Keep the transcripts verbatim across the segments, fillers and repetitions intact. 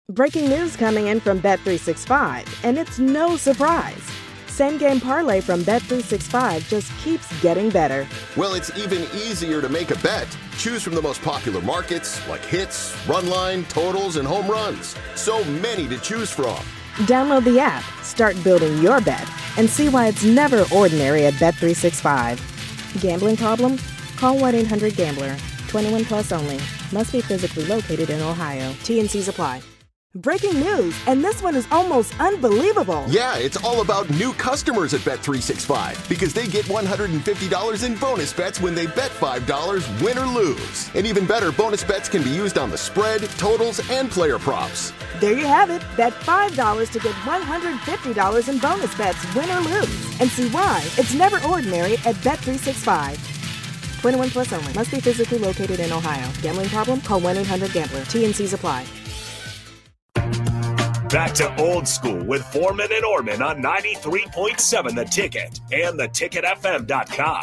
Breaking news coming in from Bet three sixty-five, and it's no surprise. Same Game Parlay from Bet three sixty-five just keeps getting better. Well, it's even easier to make a bet. Choose from the most popular markets like hits, run line, totals, and home runs. So many to choose from. Download the app, start building your bet, and see why it's never ordinary at Bet three sixty-five. Gambling problem? Call one eight hundred gambler. twenty-one plus only. Must be physically located in Ohio. T and C's apply. Breaking news, and this one is almost unbelievable. Yeah, it's all about new customers at Bet three sixty-five because they get one hundred fifty dollars in bonus bets when they bet five dollars, win or lose. And even better, bonus bets can be used on the spread, totals, and player props. There you have it. Bet five dollars to get one hundred fifty dollars in bonus bets, win or lose. And see why it's never ordinary at Bet three sixty-five. twenty-one plus only. Must be physically located in Ohio. Gambling problem? Call one eight hundred gambler. T and C's apply. Back to Old School with Foreman and Orman on ninety-three point seven The Ticket and the ticket f m dot com.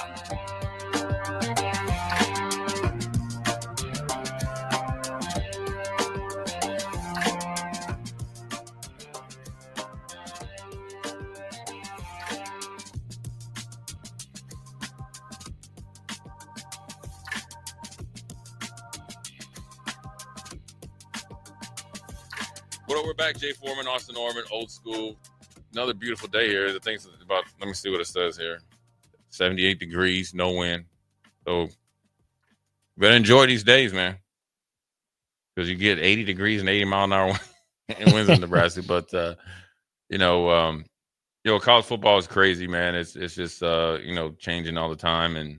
Well, we're back. Jay Foreman, Austin Orman, Old School. Another beautiful day here. The thing's about, let me see what it says here. seventy-eight degrees, no wind. So you better enjoy these days, man. Because you get eighty degrees and eighty mile an hour winds in Nebraska. But, uh, you know, um, you know, college football is crazy, man. It's it's just, uh, you know, changing all the time. And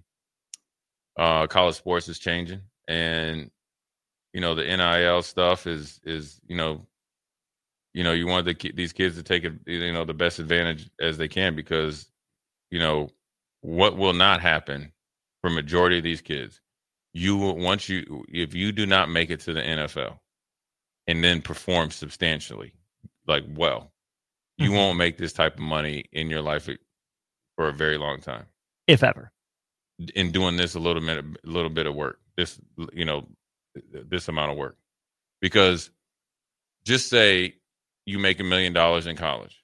uh, college sports is changing. And, you know, the N I L stuff is, is you know, You know, you want the, these kids to take, you know, the best advantage as they can because, you know, what will not happen for majority of these kids, you once you, if you do not make it to the N F L and then perform substantially, like, well, you mm-hmm. won't make this type of money in your life for a very long time. If ever. In doing this a little bit, a little bit of work, this, you know, this amount of work, because just say, you make a million dollars in college,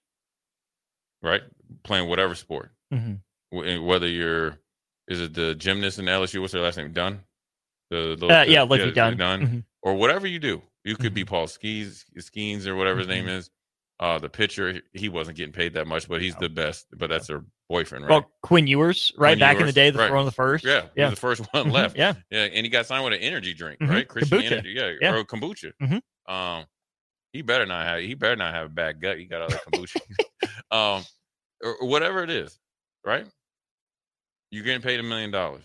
right? Playing whatever sport. Mm-hmm. Whether you're, is it the gymnast in L S U? What's their last name? Dunn? The, the, uh, yeah, the, Liffey Dunn. Dunn. Mm-hmm. Or whatever you do. You could mm-hmm. be Paul Skeens, Skeens or whatever mm-hmm. his name is. Uh, the pitcher, he wasn't getting paid that much, but he's no. the best. But that's their boyfriend, right? Well, Quinn Ewers, right? Quinn Back Ewers, in the day, the right. one of the first. Yeah, yeah. He was the first one mm-hmm. left. Yeah. Yeah, and he got signed with an energy drink, mm-hmm. right? Christian kombucha. Energy, yeah, yeah. or kombucha. Mm-hmm. Um, He better not have. He better not have a bad gut. He got all that kombucha, um, or, or whatever it is, right? You're getting paid a million dollars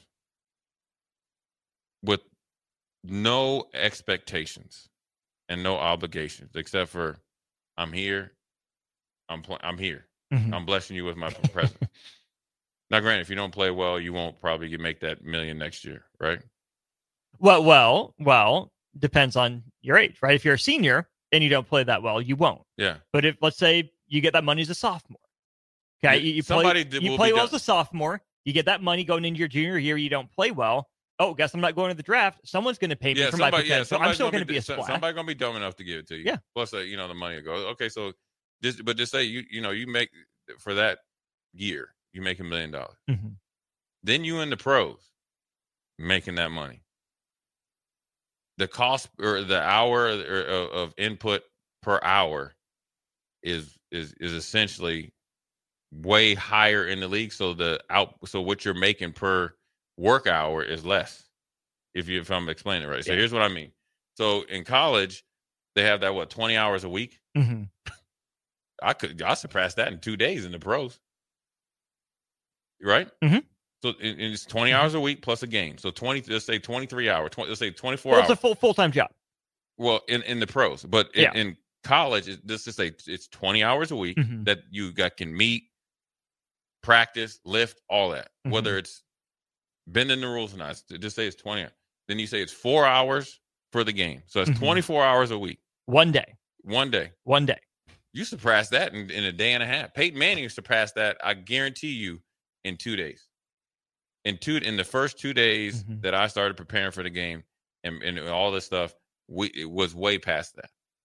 with no expectations and no obligations, except for I'm here. I'm pl- I'm here. Mm-hmm. I'm blessing you with my presence. Now, granted, if you don't play well, you won't probably make that million next year, right? Well, well, well, depends on your age, right? If you're a senior and you don't play that well, you won't. Yeah. But if, let's say, you get that money as a sophomore, okay, you, you Somebody play, did, you play well done. as a sophomore, you get that money going into your junior year, you don't play well. Oh, guess I'm not going to the draft. Someone's going to pay me yeah, for somebody, my potential. Yeah, so I'm still going to be, be a splash. Somebody's going to be dumb enough to give it to you. Yeah. Plus, uh, you know, the money will go. Okay, so just, but just say you, you know, you make for that year, you make a million dollars. Mm-hmm. Then you in the pros making that money. The cost or the hour of input per hour is is is essentially way higher in the league. So the out so what you're making per work hour is less. If you if I'm explaining it right. So yeah. Here's what I mean. So in college, they have that what twenty hours a week. Mm-hmm. I could I surpass that in two days in the pros. Right? Mm-hmm. So it, it's twenty hours a week plus a game. So twenty, let's say twenty-three hours. twenty, let's say twenty-four well, hours. It's a full full time job. Well, in, in the pros, but in, yeah. in college, it, let's just say it's twenty hours a week mm-hmm. that you got can meet, practice, lift, all that. Mm-hmm. Whether it's bending the rules or not, just say it's twenty. Then you say it's four hours for the game. So it's mm-hmm. twenty-four hours a week. One day. One day. One day. You surpassed that in, in a day and a half. Peyton Manning surpassed that, I guarantee you, in two days. In two in the first two days mm-hmm. that I started preparing for the game and, and all this stuff, we it was way past that. Mm-hmm.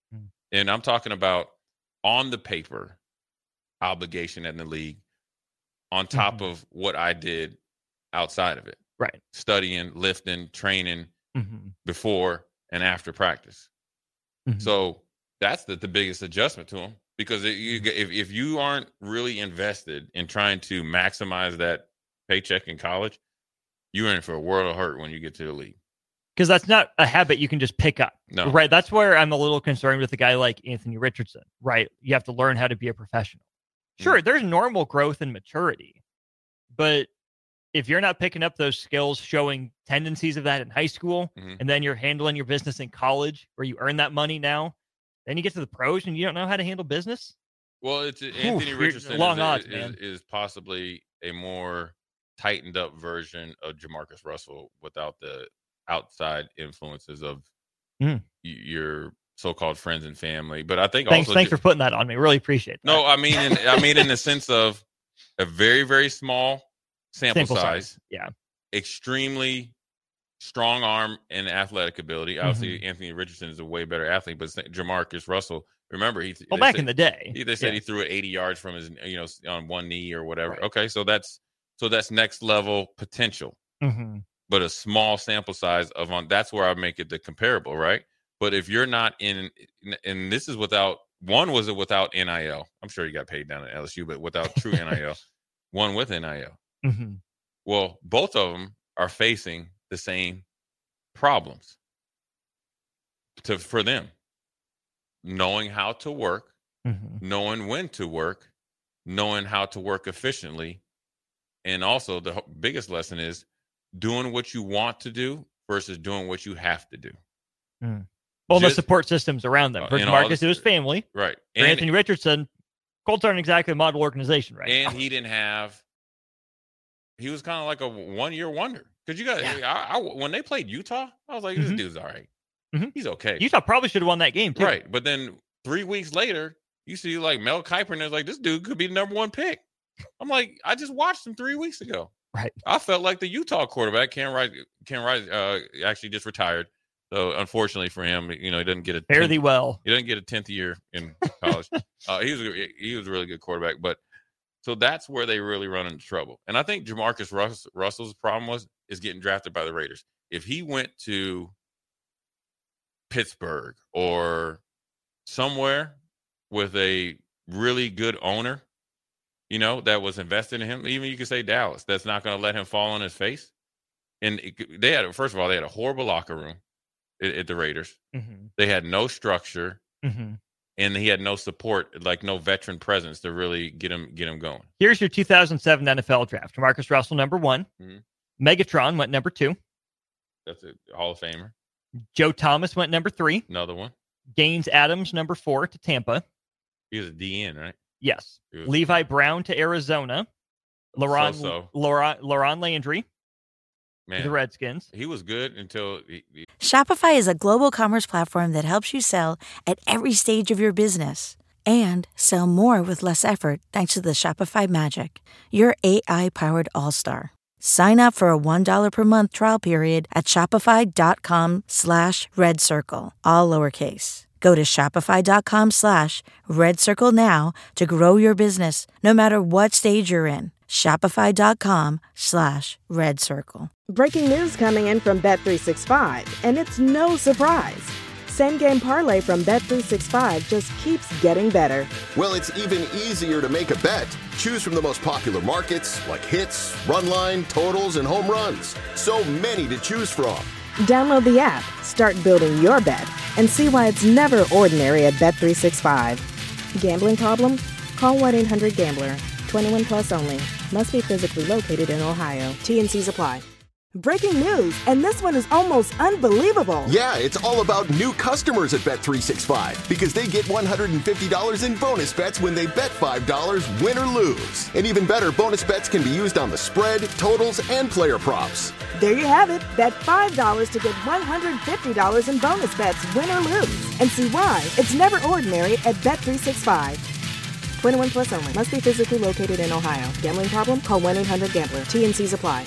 And I'm talking about on the paper obligation in the league on top Mhm. of what I did outside of it. Right. Studying, lifting, training Mm-hmm. before and after practice. Mm-hmm. So that's the, the biggest adjustment to him, because it, you, if, if you aren't really invested in trying to maximize that paycheck in college, you're in for a world of hurt when you get to the league. Because that's not a habit you can just pick up. No. Right. That's where I'm a little concerned with a guy like Anthony Richardson. Right. You have to learn how to be a professional. Sure, Mm. there's normal growth and maturity. But if you're not picking up those skills, showing tendencies of that in high school, Mhm. and then you're handling your business in college where you earn that money now, then you get to the pros and you don't know how to handle business. Well, it's Anthony you're- Richardson long is, odds, is, man. is possibly a more tightened up version of Jamarcus Russell without the outside influences of Mm. y- your so-called friends and family. But I think Thanks, also thanks ju- for putting that on me. Really appreciate that. no, I mean, in, I mean, in the sense of a very, very small sample, size, Yeah. extremely strong arm and athletic ability. Obviously, Mm-hmm. Anthony Richardson is a way better athlete, but Jamarcus Russell, remember, he Well, they back said- in the day. he- they said yeah. he threw it eighty yards from his, you know, on one knee or whatever. Right. Okay, so that's so that's next level potential, Mm-hmm. but a small sample size of on. That's where I make it the comparable, right? But if you're not in, and this is without one was it without N I L. I'm sure he got paid down at L S U, but without true N I L. One with N I L. Mm-hmm. Well, both of them are facing the same problems to for them. Knowing how to work, Mm-hmm. knowing when to work, knowing how to work efficiently. And also the h- biggest lesson is doing what you want to do versus doing what you have to do. Well, the Just- support systems around them. Uh, For and all Marcus, this- it was family. Right. For And, Anthony Richardson, Colts aren't exactly a model organization right and now. he didn't have, he was kind of like a one year wonder. Because you got, Yeah. I, I, when they played Utah, I was like, this Mhm. dude's all right. Mhm. He's okay. Utah probably should have won that game, too. Right. But then three weeks later, you see like Mel Kiper, and it's like, this dude could be the number one pick. I'm like, I just watched him three weeks ago. Right. I felt like the Utah quarterback, Ken Wright, Ken Wright uh, actually just retired. So unfortunately for him, you know, he doesn't get a Fare tenth, thee well. he doesn't get a tenth year in college. uh, he was a, he was a really good quarterback, but so that's where they really run into trouble. And I think Jamarcus Russ, Russell's problem was is getting drafted by the Raiders. If he went to Pittsburgh or somewhere with a really good owner, you know, that was invested in him, even you could say Dallas, that's not going to let him fall on his face. And it, they had, first of all, they had a horrible locker room at, at the Raiders. Mm-hmm. They had no structure, Mm-hmm. and he had no support, like no veteran presence to really get him get him going. Here's your two thousand seven N F L draft. Marcus Russell, number one. Mhm. Megatron went number two. That's a Hall of Famer. Joe Thomas went number three. Another one. Gaines Adams, number four, to Tampa. He was a D N, right? Yes. He was- Levi Brown to Arizona. Laron, So-so. Laron, Laron Landry to Man, the Redskins. he was good until he, he- Shopify is a global commerce platform that helps you sell at every stage of your business and sell more with less effort thanks to the Shopify Magic, your A I-powered all-star. Sign up for a one dollar per month trial period at shopify.com slash red circle, all lowercase. Go to shopify.com slash red circle now to grow your business no matter what stage you're in. Shopify.com slash red circle. Breaking news coming in from Bet three sixty-five, and it's no surprise. Same game parlay from Bet three sixty-five just keeps getting better. Well, it's even easier to make a bet. Choose from the most popular markets like hits, run line, totals, and home runs. So many to choose from. Download the app, start building your bet, and see why it's never ordinary at Bet three sixty-five. Gambling problem? Call one eight hundred gambler. twenty-one plus only. Must be physically located in Ohio. T and C's apply. Breaking news, and this one is almost unbelievable. Yeah, it's all about new customers at Bet three sixty-five because they get one hundred fifty dollars in bonus bets when they bet five dollars, win or lose. And even better, bonus bets can be used on the spread, totals, and player props. There you have it. Bet five dollars to get one hundred fifty dollars in bonus bets, win or lose. And see why it's never ordinary at Bet three sixty-five. twenty-one plus only. Must be physically located in Ohio. Gambling problem? Call one eight hundred gambler. T and C's apply.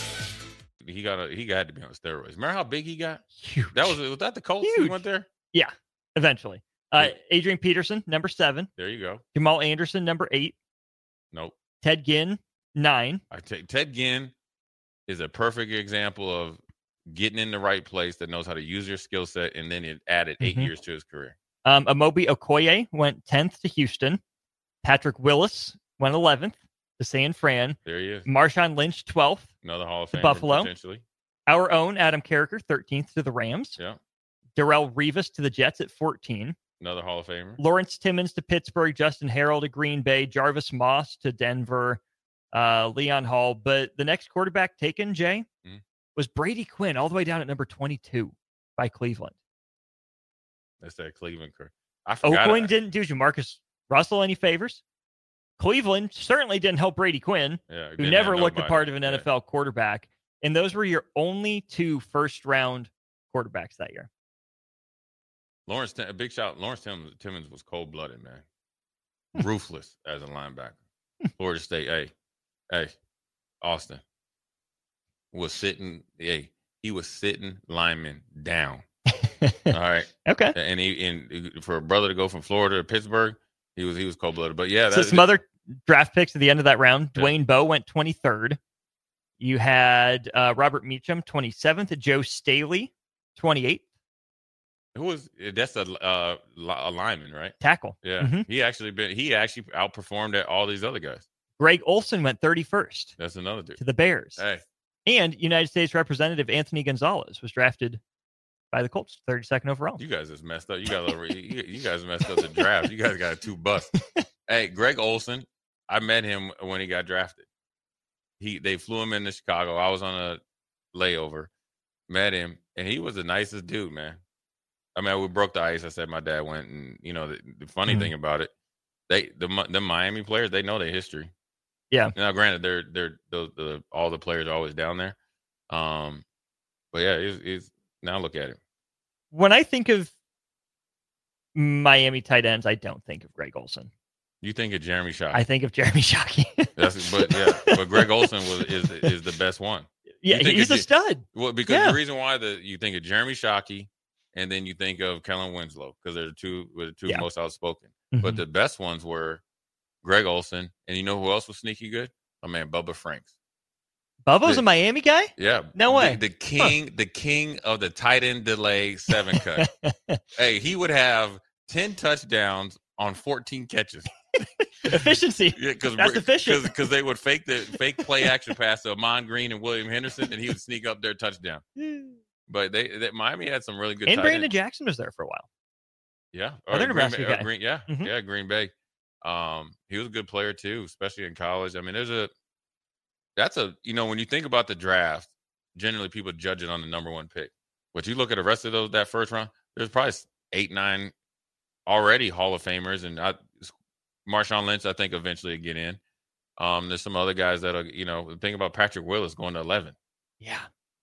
he got a, he got to be on steroids. Remember how big he got? Huge. That was was that the Colts? He Huge. went there. Yeah, eventually. Uh, Adrian Peterson, number seven. There you go. Jamal Anderson, number eight. Nope. Ted Ginn, nine. I take Ted Ginn is a perfect example of getting in the right place that knows how to use your skill set, and then it added eight Mhm. years to his career. Um, Amobi Okoye went tenth to Houston. Patrick Willis went eleventh to San Fran. There he is. Marshawn Lynch, twelfth. Another Hall of To Famer Buffalo. potentially. Our own Adam Carricker, thirteenth to the Rams. Yeah. Darrell Revis to the Jets at fourteen. Another Hall of Famer. Lawrence Timmons to Pittsburgh. Justin Harrell to Green Bay. Jarvis Moss to Denver. Uh, Leon Hall. But the next quarterback taken, Jay, Mhm. was Brady Quinn, all the way down at number twenty-two by Cleveland. That's that Cleveland career. I forgot. Oakland it. didn't do Jamarcus Russell any favors. Cleveland certainly didn't help Brady Quinn, Yeah, who didn't never have looked the nobody. part of an Yeah. N F L quarterback. And those were your only two first round quarterbacks that year. Lawrence, Tim- a big shout. Lawrence Timmons, Timmons was cold blooded, man. Ruthless as a linebacker. Florida State, hey, hey, Austin was sitting. Hey, he was sitting linemen down. All right, Okay. and he and for a brother to go from Florida to Pittsburgh, he was he was cold blooded. But yeah, So that, some other draft picks at the end of that round. Yeah. Dwayne Bowe went twenty-third. You had uh, Robert Meacham, twenty-seventh. Joe Staley, twenty-eighth. who was that's a uh, li- a lineman, right? Tackle. Yeah, Mhm. he actually been he actually outperformed at all these other guys. Greg Olson went thirty-first That's another dude. to the Bears. Hey, And United States Representative Anthony Gonzalez was drafted by the Colts, thirty-second overall. you guys just messed up. You got over. you, you guys messed up the draft. You guys got two busts. Hey, Greg Olson, I met him when he got drafted. He they flew him into Chicago. I was on a layover, met him, and he was the nicest dude, man. I mean, we broke the ice. I said my dad went, and you know the, the funny Mhm. thing about it, they the Mi- the Miami players they know their history. Yeah. Now, granted, they're they're the, the all the players are always down there, um, but yeah, he's, he's now look at him. When I think of Miami tight ends, I don't think of Greg Olson. You think of Jeremy Shockey? I think of Jeremy Shockey. That's but yeah, but Greg Olson was is is the best one. yeah, You think he's of a J- stud. Well, because Yeah. the reason why the you think of Jeremy Shockey, and then you think of Kellen Winslow because they're the two were the two Yeah. most outspoken. But Mhm. the best ones were Greg Olson, and you know who else was sneaky good? My man Bubba Franks. Bubba's the- a Miami guy? Yeah, No the- way. The, king, the king of the tight end delay seven cut. Hey, he would have ten touchdowns on fourteen catches. Efficiency. Yeah, because That's efficient. because they would fake the fake play action pass to Amon Green and William Henderson, and he would sneak up their touchdown. But they, they Miami had some really good. And tight Brandon ends. Jackson was there for a while. Yeah, Other Green Nebraska Bay- uh, guy. Green, yeah, Mhm. yeah, Green Bay. Um, he was a good player too, especially in college. I mean, there's a that's a you know when you think about the draft, generally people judge it on the number one pick. But you look at the rest of those that first round, there's probably eight, nine already Hall of Famers, and I, Marshawn Lynch, I think eventually will get in. Um, there's some other guys that'll you know think about Patrick Willis going to eleven. Yeah.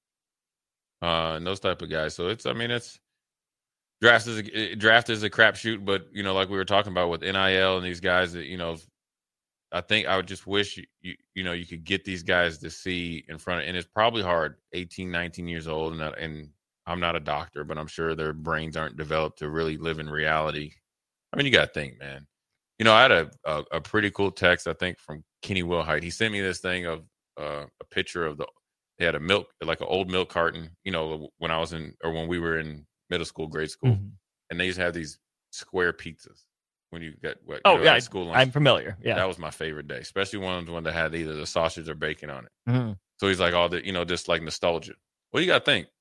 Uh, and those type of guys. So it's, I mean, it's draft is a, draft is a crapshoot, but you know, like we were talking about with N I L and these guys that you know, I think I would just wish you, you, you know, you could get these guys to see in front of, and it's probably hard, eighteen, nineteen years old, and and I'm not a doctor, but I'm sure their brains aren't developed to really live in reality. I mean, you got to think, man. You know, I had a, a a pretty cool text I think from Kenny Wilhite. He sent me this thing of uh, a picture of the. They had a milk, like an old milk carton, you know, when I was in, or when we were in middle school, grade school, Mhm. and they used to have these square pizzas when you get what. Oh, you know, yeah. at school lunch. I'm familiar. Yeah. That was my favorite day, especially ones when they had either the sausage or bacon on it. Mhm. So he's like, all the, you know, just like nostalgia. What do you got to think?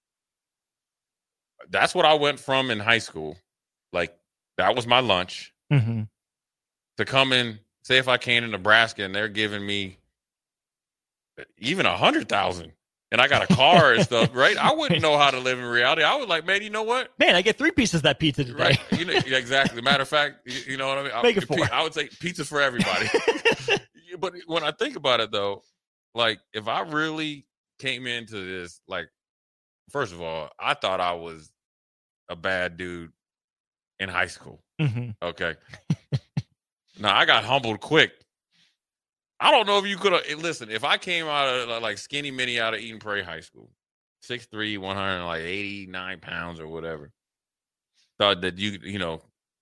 That's what I went from in high school. Like, that was my lunch. Mhm. To come in, say if I came to Nebraska and they're giving me even a hundred thousand and I got a car and stuff, right? I wouldn't know how to live in reality. I was like, man, you know what? Man, I get three pieces of that pizza today. Right. You know, yeah, exactly. Matter of fact, you, you know what I mean? Make it I, four. I would say pizza for everybody. But when I think about it though, like if I really came into this, like, first of all, I thought I was a bad dude in high school. Mhm. Okay. Now I got humbled quick. I don't know if you could have listen. If I came out of like skinny mini out of Eden Prairie High School, six three, one hundred like eighty nine pounds or whatever, thought that you you know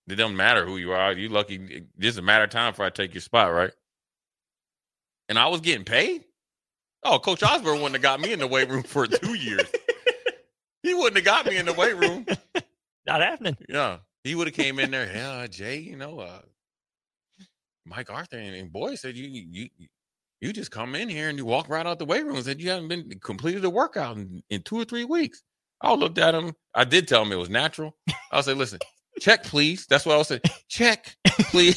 It doesn't matter who you are. You lucky. It's just a matter of time before I take your spot, right? And I was getting paid. Oh, Coach Osborne wouldn't have got me in the weight room for two years. He wouldn't have got me in the weight room. Not happening. Yeah. He would have came in there. Yeah, Jay, you know, uh, Mike Arthur and, and Boy said you you you just come in here and you walk right out the weight room and said you haven't been completed a workout in, in two or three weeks. I looked at him. I did tell him it was natural. I said, listen, check, please. That's what I said. Check, please.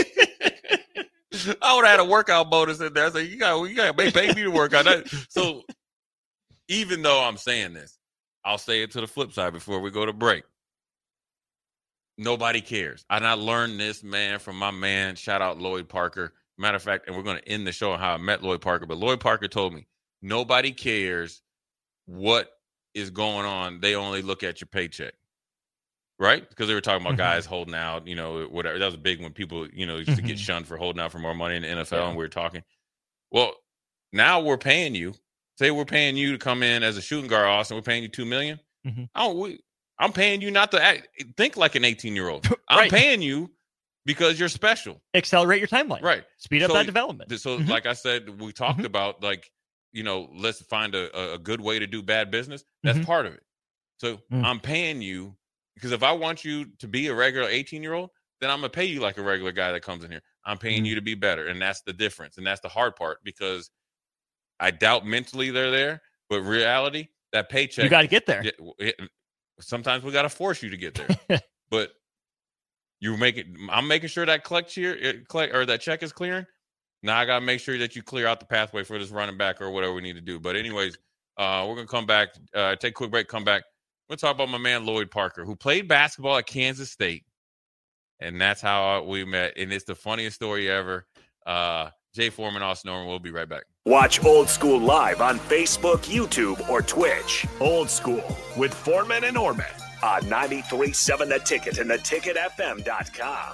I would have had a workout bonus in there. I said, you got you got to pay me to work out. So even though I'm saying this, I'll say it to the flip side before we go to break. Nobody cares. And I learned this, man, from my man. Shout out Lloyd Parker. Matter of fact, and we're going to end the show on how I met Lloyd Parker. But Lloyd Parker told me, nobody cares what is going on. They only look at your paycheck. Right? Because they were talking about mm-hmm. guys holding out, you know, whatever. That was big when people, you know, used mm-hmm. to get shunned for holding out for more money in the N F L. Yeah. And we were talking. Well, now we're paying you. Say we're paying you to come in as a shooting guard, Austin. We're paying you two million dollars. Mm-hmm. I don't, we, I'm paying you not to act, think like an eighteen-year-old. I'm right. paying you because you're special. Accelerate your timeline. Right. Speed up so, that development. So, mm-hmm. like I said, we talked mm-hmm. about, like, you know, let's find a, a good way to do bad business. That's mm-hmm. part of it. So mm-hmm. I'm paying you because if I want you to be a regular eighteen-year-old, then I'm going to pay you like a regular guy that comes in here. I'm paying mm-hmm. you to be better. And that's the difference. And that's the hard part because I doubt mentally they're there. But reality, that paycheck. You got to get there. It, it, sometimes we got to force you to get there. But you make it. I'm making sure that collect here, collect, or that check is clearing. Now I got to make sure that you clear out the pathway for this running back or whatever we need to do. But anyways, uh, we're going to come back, uh, take a quick break, come back. We're going to talk about my man Lloyd Parker, who played basketball at Kansas State. And that's how we met. And it's the funniest story ever. Uh, Jay Foreman, Austin Norman. We'll be right back. Watch Old School live on Facebook, YouTube, or Twitch. Old School with Foreman and Orman on ninety-three point seven The Ticket and the ticket f m dot com.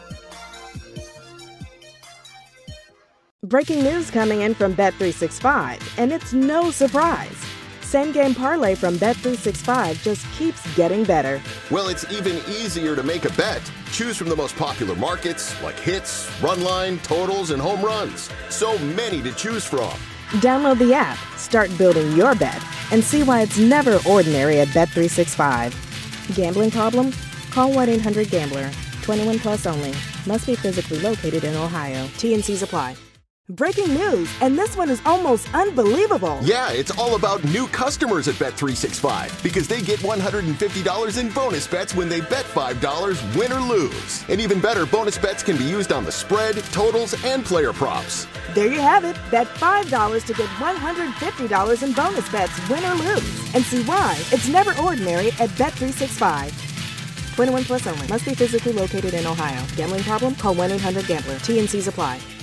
Breaking news coming in from Bet three sixty-five, and it's no surprise. Same Game Parlay from Bet three sixty-five just keeps getting better. Well, it's even easier to make a bet. Choose from the most popular markets like hits, run line, totals, and home runs. So many to choose from. Download the app, start building your bet, and see why it's never ordinary at Bet three sixty-five. Gambling problem? Call one eight hundred gambler. twenty-one plus only. Must be physically located in Ohio. T and C's apply. Breaking news, and this one is almost unbelievable. Yeah, it's all about new customers at Bet three sixty-five because they get one hundred fifty dollars in bonus bets when they bet five dollars, win or lose. And even better, bonus bets can be used on the spread, totals, and player props. There you have it. Bet five dollars to get one hundred fifty dollars in bonus bets, win or lose. And see why it's never ordinary at Bet three sixty-five. twenty-one plus only. Must be physically located in Ohio. Gambling problem? Call one eight hundred gambler. T and C's apply.